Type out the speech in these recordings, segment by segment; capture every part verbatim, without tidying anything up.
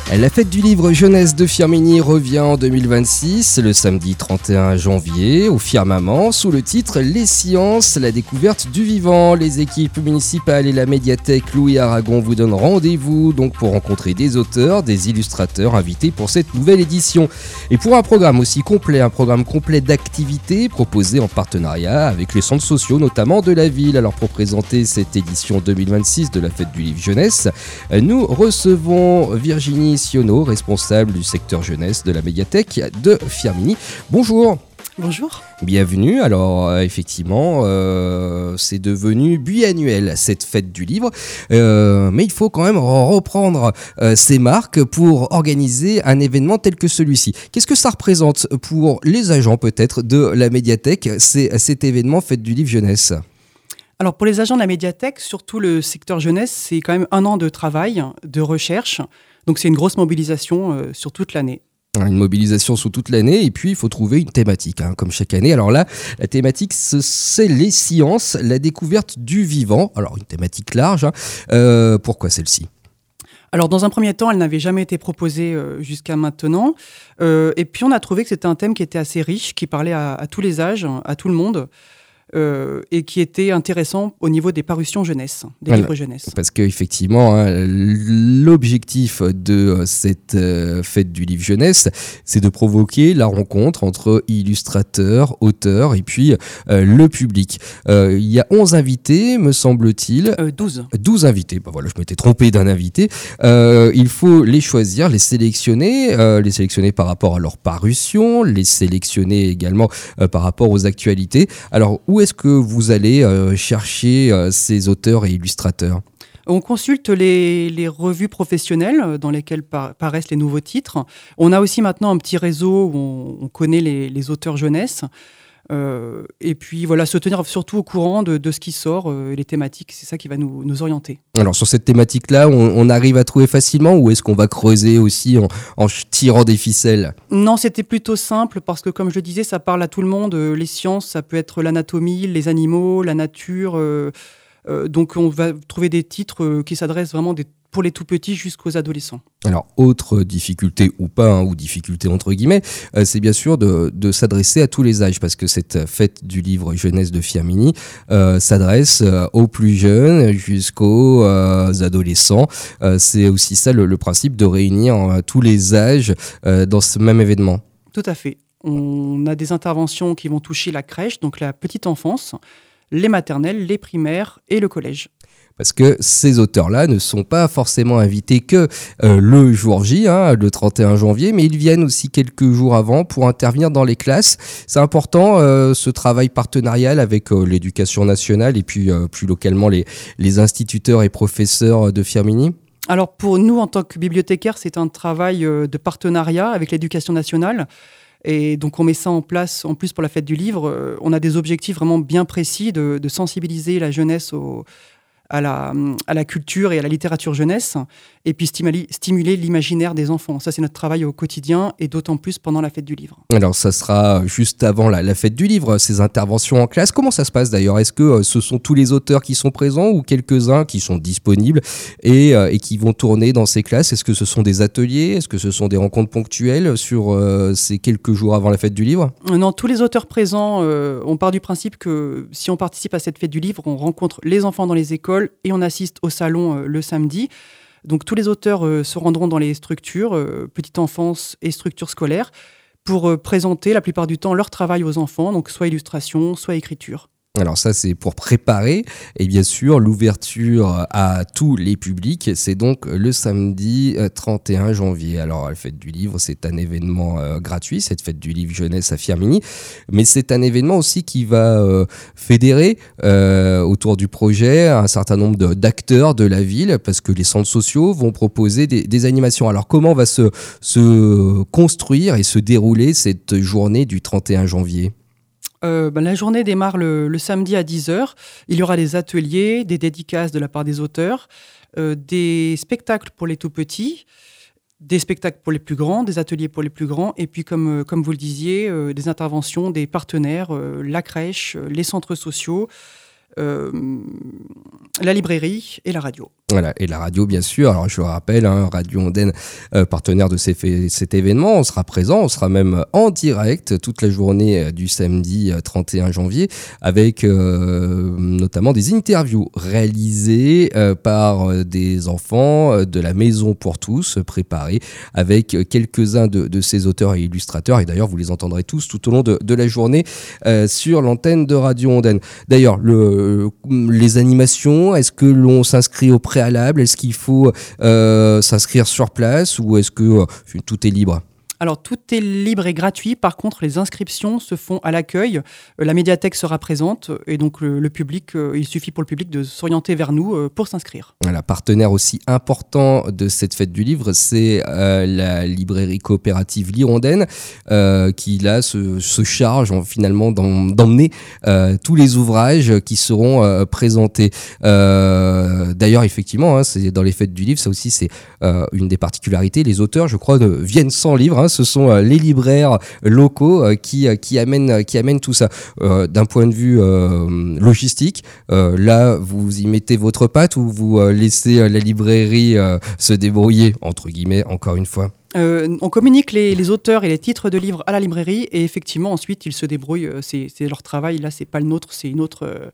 La fête du livre jeunesse de Firminy revient en deux mille vingt-six, le samedi trente et un janvier, au Firmament, sous le titre « Les sciences, la découverte du vivant ». Les équipes municipales et la médiathèque Louis Aragon vous donnent rendez-vous donc pour rencontrer des auteurs, des illustrateurs invités pour cette nouvelle édition. Et pour un programme aussi complet, un programme complet d'activités proposé en partenariat avec les centres sociaux, notamment de la ville. Alors pour présenter cette édition deux mille vingt-six de la fête du livre jeunesse, nous recevons Virginie Sionneau, responsable du secteur jeunesse de la médiathèque de Firminy. Bonjour. Bonjour. Bienvenue. Alors euh, effectivement, euh, c'est devenu biannuel cette fête du livre, euh, mais il faut quand même reprendre euh, ces marques pour organiser un événement tel que celui-ci. Qu'est-ce que ça représente pour les agents peut-être de la médiathèque, c'est, cet événement fête du livre jeunesse ? Alors pour les agents de la médiathèque, surtout le secteur jeunesse, c'est quand même un an de travail, de recherche. Donc c'est une grosse mobilisation euh, sur toute l'année. Une mobilisation sur toute l'année et puis il faut trouver une thématique, hein, comme chaque année. Alors là, la thématique, c'est les sciences, la découverte du vivant. Alors une thématique large. Hein. Euh, pourquoi celle-ci ? Alors dans un premier temps, elle n'avait jamais été proposée euh, jusqu'à maintenant. Euh, et puis on a trouvé que c'était un thème qui était assez riche, qui parlait à, à tous les âges, à tout le monde. Euh, et qui était intéressant au niveau des parutions jeunesse, des voilà. livres jeunesse. Parce qu'effectivement, hein, l'objectif de cette euh, fête du livre jeunesse, c'est de provoquer la rencontre entre illustrateurs, auteurs et puis euh, le public. Euh, il y a onze invités, me semble-t-il. Euh, douze. douze invités. Ben voilà, je m'étais trompé d'un invité. Euh, il faut les choisir, les sélectionner, euh, les sélectionner par rapport à leur parution, les sélectionner également euh, par rapport aux actualités. Alors, où Où est-ce que vous allez euh, chercher euh, ces auteurs et illustrateurs ? On consulte les, les revues professionnelles dans lesquelles par, paraissent les nouveaux titres. On a aussi maintenant un petit réseau où on, on connaît les, les auteurs jeunesse. Euh, et puis voilà, se tenir surtout au courant de, de ce qui sort, euh, les thématiques, c'est ça qui va nous, nous orienter. Alors sur cette thématique-là, on, on arrive à trouver facilement ou est-ce qu'on va creuser aussi en, en tirant des ficelles ? Non, c'était plutôt simple parce que comme je le disais, ça parle à tout le monde. Les sciences, ça peut être l'anatomie, les animaux, la nature. Euh, euh, donc on va trouver des titres euh, qui s'adressent vraiment des, pour les tout petits jusqu'aux adolescents. Alors, autre difficulté ou pas, hein, ou difficulté entre guillemets, euh, c'est bien sûr de, de s'adresser à tous les âges, parce que cette fête du livre jeunesse de Firminy euh, s'adresse euh, aux plus jeunes jusqu'aux euh, adolescents. Euh, c'est aussi ça le, le principe de réunir euh, tous les âges euh, dans ce même événement. Tout à fait. On a des interventions qui vont toucher la crèche, donc la petite enfance, les maternelles, les primaires et le collège. Parce que ces auteurs-là ne sont pas forcément invités que euh, le jour J, hein, le trente et un janvier, mais ils viennent aussi quelques jours avant pour intervenir dans les classes. C'est important, euh, ce travail partenarial avec euh, l'éducation nationale et puis euh, plus localement les, les instituteurs et professeurs de Firminy. Alors pour nous, en tant que bibliothécaires, c'est un travail euh, de partenariat avec l'éducation nationale. Et donc on met ça en place, en plus pour la fête du livre. Euh, on a des objectifs vraiment bien précis de, de sensibiliser la jeunesse au À la, à la culture et à la littérature jeunesse, et puis stimuler, stimuler l'imaginaire des enfants. Ça, c'est notre travail au quotidien, et d'autant plus pendant la fête du livre. Alors, ça sera juste avant la, la fête du livre, ces interventions en classe. Comment ça se passe d'ailleurs ? Est-ce que euh, ce sont tous les auteurs qui sont présents ou quelques-uns qui sont disponibles et, euh, et qui vont tourner dans ces classes ? Est-ce que ce sont des ateliers ? Est-ce que ce sont des rencontres ponctuelles sur euh, ces quelques jours avant la fête du livre ? Non, tous les auteurs présents, euh, on part du principe que si on participe à cette fête du livre, on rencontre les enfants dans les écoles et on assiste au salon euh, le samedi. Donc tous les auteurs euh, se rendront dans les structures, euh, petite enfance et structures scolaires, pour euh, présenter la plupart du temps leur travail aux enfants, donc soit illustration, soit écriture. Alors ça, c'est pour préparer. Et bien sûr, l'ouverture à tous les publics, c'est donc le samedi trente et un janvier. Alors, la fête du livre, c'est un événement euh, gratuit, cette fête du livre jeunesse à Firminy. Mais c'est un événement aussi qui va euh, fédérer euh, autour du projet un certain nombre de, d'acteurs de la ville, parce que les centres sociaux vont proposer des, des animations. Alors, comment va se, se construire et se dérouler cette journée du trente et un janvier ? Euh, ben, la journée démarre le, le samedi à dix heures. Il y aura des ateliers, des dédicaces de la part des auteurs, euh, des spectacles pour les tout petits, des spectacles pour les plus grands, des ateliers pour les plus grands, et puis comme, euh, comme vous le disiez, euh, des interventions des partenaires, euh, la crèche, euh, les centres sociaux, euh, la librairie et la radio. Voilà, et la radio bien sûr, alors je le rappelle, hein, Radio Ondaine, euh, partenaire de ces fait, cet événement, on sera présent, on sera même en direct toute la journée euh, du samedi euh, trente et un janvier avec euh, notamment des interviews réalisées euh, par euh, des enfants euh, de la Maison pour tous, euh, préparées avec euh, quelques-uns de, de ces auteurs et illustrateurs, et d'ailleurs vous les entendrez tous tout au long de, de la journée euh, sur l'antenne de Radio Ondaine. D'ailleurs, le, les animations, est-ce que l'on s'inscrit au préalable ? Est-ce qu'il faut euh, s'inscrire sur place ou est-ce que euh, tout est libre ? Alors, tout est libre et gratuit. Par contre, les inscriptions se font à l'accueil. Euh, la médiathèque sera présente et donc le, le public, euh, il suffit pour le public de s'orienter vers nous euh, pour s'inscrire. Voilà, partenaire aussi important de cette fête du livre, c'est euh, la librairie coopérative L'Hirondelle euh, qui là se, se charge en, finalement d'em, d'emmener euh, tous les ouvrages qui seront euh, présentés. Euh, d'ailleurs, effectivement, hein, c'est dans les fêtes du livre, ça aussi c'est euh, une des particularités. Les auteurs, je crois, ne viennent sans livre. Hein. Ce sont euh, les libraires locaux euh, qui, euh, qui, amènent, qui amènent tout ça. Euh, d'un point de vue euh, logistique, euh, là, vous y mettez votre patte ou vous euh, laissez euh, la librairie euh, se débrouiller, entre guillemets, encore une fois ? Euh, on communique les, les auteurs et les titres de livres à la librairie et effectivement, ensuite, ils se débrouillent. C'est, c'est leur travail. Là, c'est pas le nôtre, c'est une autre... Euh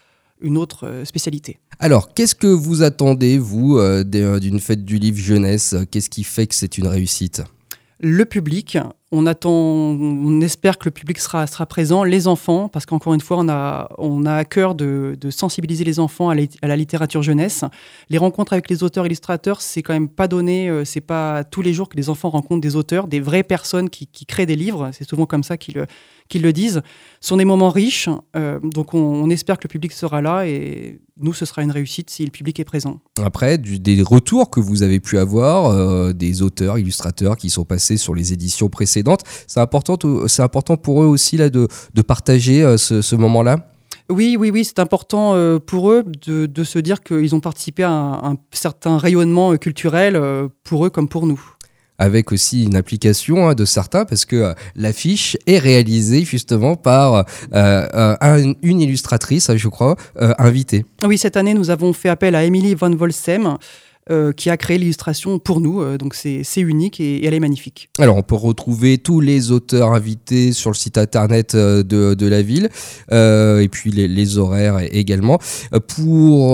une autre spécialité. Alors, qu'est-ce que vous attendez, vous, euh, d'une fête du livre jeunesse ? Qu'est-ce qui fait que c'est une réussite ? Le public, on attend, on espère que le public sera, sera présent, les enfants, parce qu'encore une fois, on a, on a à cœur de, de sensibiliser les enfants à la, à la littérature jeunesse. Les rencontres avec les auteurs illustrateurs, c'est quand même pas donné, c'est pas tous les jours que les enfants rencontrent des auteurs, des vraies personnes qui, qui créent des livres, c'est souvent comme ça qu'ils le, qu'ils le disent. Ce sont des moments riches, euh, donc on, on espère que le public sera là et nous, ce sera une réussite si le public est présent. Après, du, des retours que vous avez pu avoir, euh, des auteurs, illustrateurs qui sont passés sur les éditions précédentes, c'est important, c'est important pour eux aussi là, de, de partager euh, ce, ce moment-là ? Oui, oui, oui, c'est important euh, pour eux de, de se dire qu'ils ont participé à un, un certain rayonnement culturel euh, pour eux comme pour nous. Avec aussi une application hein, de certains, parce que euh, l'affiche est réalisée justement par euh, un, une illustratrice, je crois, euh, invitée. Oui, cette année, nous avons fait appel à Émilie Van Volsem, Euh, qui a créé l'illustration pour nous, euh, donc c'est, c'est unique et, et elle est magnifique. Alors on peut retrouver tous les auteurs invités sur le site internet euh, de, de la ville euh, et puis les, les horaires également pour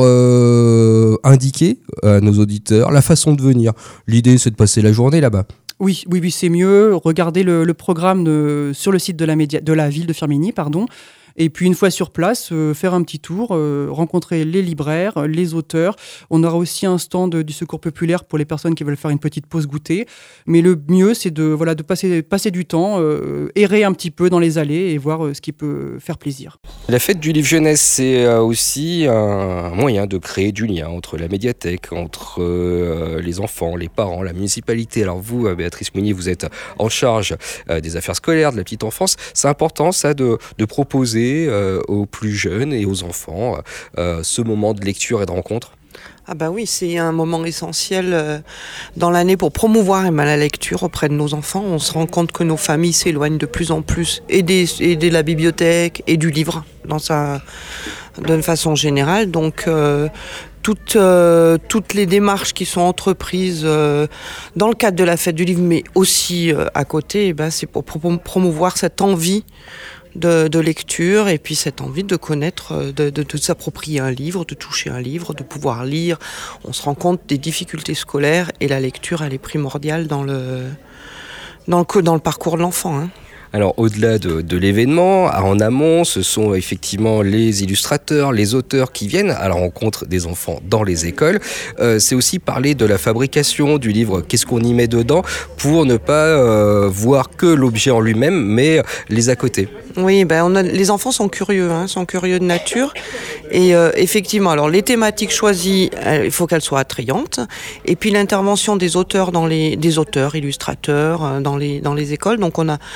euh, indiquer à nos auditeurs la façon de venir. L'idée c'est de passer la journée là-bas. Oui, oui, oui, c'est mieux. Regardez le, le programme de, sur le site de la, média, de la ville de Firminy, pardon. Et puis une fois sur place, euh, faire un petit tour, euh, rencontrer les libraires, les auteurs. On aura aussi un stand du Secours populaire pour les personnes qui veulent faire une petite pause goûter. Mais le mieux, c'est de, voilà, de passer, passer du temps, euh, errer un petit peu dans les allées et voir euh, ce qui peut faire plaisir. La fête du livre jeunesse, c'est euh, aussi un moyen de créer du lien entre la médiathèque, entre euh, les enfants, les parents, la municipalité. Alors vous, Béatrice Mounier, vous êtes en charge euh, des affaires scolaires, de la petite enfance. C'est important, ça, de, de proposer Euh, aux plus jeunes et aux enfants euh, ce moment de lecture et de rencontre. Ah bah oui, c'est un moment essentiel euh, dans l'année pour promouvoir la lecture auprès de nos enfants. On se rend compte que nos familles s'éloignent de plus en plus et, des, et de la bibliothèque et du livre dans sa, d'une façon générale. Donc euh, Toutes, euh, toutes les démarches qui sont entreprises euh, dans le cadre de la fête du livre, mais aussi euh, à côté, eh ben, c'est pour promouvoir cette envie de, de lecture et puis cette envie de connaître, de, de, de s'approprier un livre, de toucher un livre, de pouvoir lire. On se rend compte des difficultés scolaires et la lecture, elle est primordiale dans le, dans le, dans le parcours de l'enfant, hein. Alors au-delà de, de l'événement, en amont, ce sont effectivement les illustrateurs, les auteurs qui viennent à la rencontre des enfants dans les écoles. Euh, c'est aussi parler de la fabrication du livre, qu'est-ce qu'on y met dedans, pour ne pas euh, voir que l'objet en lui-même, mais les à côté. Oui, ben on a, les enfants sont curieux, hein, sont curieux de nature. Et euh, effectivement, alors les thématiques choisies, il faut qu'elles soient attrayantes. Et puis l'intervention des auteurs, dans les, des auteurs, illustrateurs, dans les, dans les écoles. Donc on a cette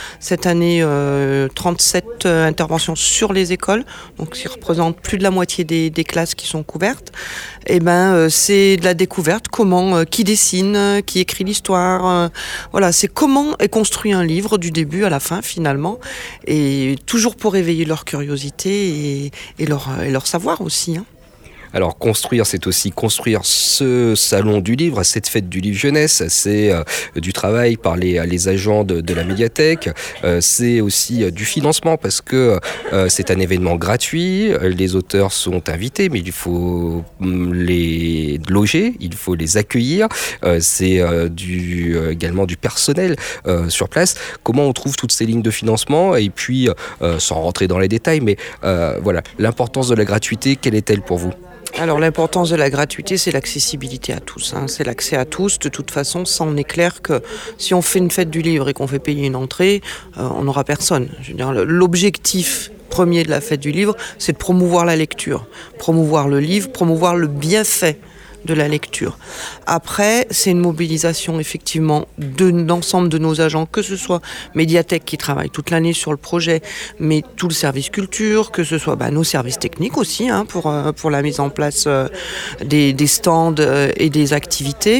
année euh, trente-sept euh, interventions sur les écoles, donc ce qui représente plus de la moitié des, des classes qui sont couvertes. Et ben euh, c'est de la découverte, comment, euh, qui dessine, euh, qui écrit l'histoire, euh, voilà, c'est comment est construit un livre du début à la fin finalement, et toujours pour éveiller leur curiosité et, et, leur, et leur savoir aussi, hein. Alors construire, c'est aussi construire ce salon du livre, cette fête du livre jeunesse, c'est euh, du travail par les, les agents de, de la médiathèque, euh, c'est aussi euh, du financement parce que euh, c'est un événement gratuit, les auteurs sont invités mais il faut les loger, il faut les accueillir, euh, c'est euh, du, euh, également du personnel euh, sur place. Comment on trouve toutes ces lignes de financement et puis, euh, sans rentrer dans les détails, mais euh, voilà, l'importance de la gratuité, quelle est-elle pour vous ? Alors l'importance de la gratuité, c'est l'accessibilité à tous, hein. C'est l'accès à tous. De toute façon, ça on est clair que si on fait une fête du livre et qu'on fait payer une entrée, euh, on n'aura personne. Je veux dire, l'objectif premier de la fête du livre, c'est de promouvoir la lecture, promouvoir le livre, promouvoir le bienfait de la lecture. Après, c'est une mobilisation effectivement de l'ensemble de nos agents, que ce soit Médiathèque qui travaille toute l'année sur le projet, mais tout le service culture, que ce soit bah, nos services techniques aussi, hein, pour, euh, pour la mise en place euh, des, des stands euh, et des activités.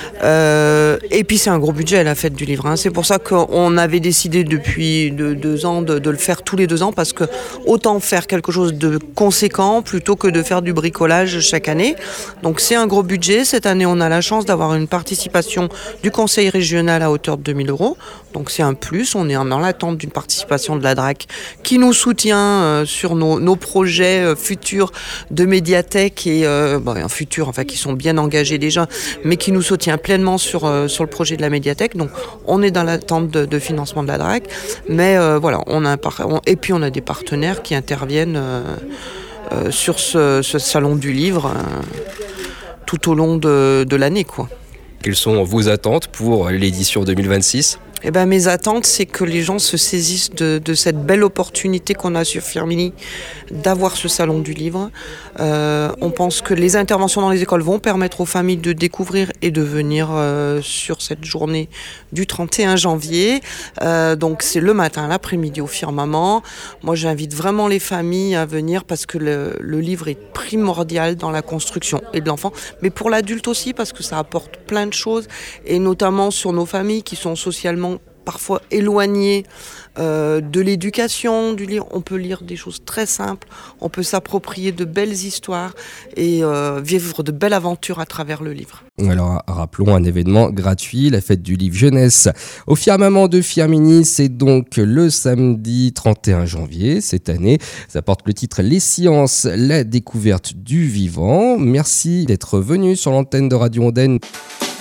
Euh, et puis c'est un gros budget la fête du livre, hein. C'est pour ça qu'on avait décidé depuis de, deux ans de, de le faire tous les deux ans, parce que autant faire quelque chose de conséquent plutôt que de faire du bricolage chaque année. Donc c'est un gros budget. Cette année, on a la chance d'avoir une participation du conseil régional à hauteur de deux mille euros. Donc c'est un plus. On est dans l'attente d'une participation de la D R A C qui nous soutient euh, sur nos, nos projets euh, futurs de médiathèque et euh, bon, un futur, enfin qui sont bien engagés déjà, mais qui nous soutient pleinement sur euh, sur le projet de la médiathèque. Donc on est dans l'attente de, de financement de la D R A C. Mais euh, voilà, on a un par... on... et puis on a des partenaires qui interviennent euh, euh, sur ce, ce salon du livre. Euh, tout au long de, de l'année, quoi. Quelles sont vos attentes pour l'édition deux mille vingt-six ? Eh ben, mes attentes, c'est que les gens se saisissent de, de cette belle opportunité qu'on a sur Firminy d'avoir ce salon du livre. Euh, on pense que les interventions dans les écoles vont permettre aux familles de découvrir et de venir euh, sur cette journée du trente et un janvier. Euh, donc c'est le matin, l'après-midi au Firmament. Moi, j'invite vraiment les familles à venir parce que le, le livre est primordial dans la construction et de l'enfant, mais pour l'adulte aussi parce que ça apporte plein de choses, et notamment sur nos familles qui sont socialement parfois éloignées euh, de l'éducation, du livre. On peut lire des choses très simples, on peut s'approprier de belles histoires et euh, vivre de belles aventures à travers le livre. Alors rappelons un événement gratuit, la fête du livre jeunesse au Firmament de Firminy, c'est donc le samedi trente et un janvier cette année. Ça porte le titre Les sciences, la découverte du vivant. Merci d'être venu sur l'antenne de Radio Ondaine.